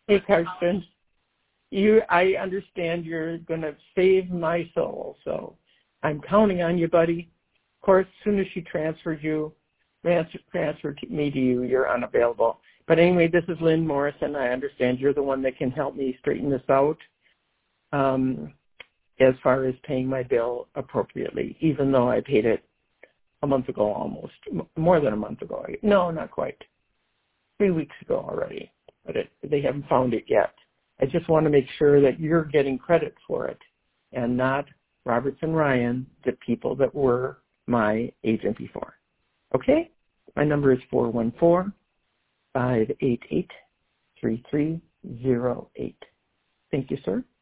Hey, Karsten. I understand you're going to save my soul, so I'm counting on you, buddy. Of course, as soon as she transferred me to you, you're unavailable. But anyway, this is Lynn Morrison. I understand you're the one that can help me straighten this out as far as paying my bill appropriately, even though I paid it a month ago almost, more than a month ago. No, not quite. 3 weeks ago already, but they haven't found it yet. I just want to make sure that you're getting credit for it and not Robertson Ryan, the people that were my agent before. Okay? My number is 414-588-3308. Thank you, sir.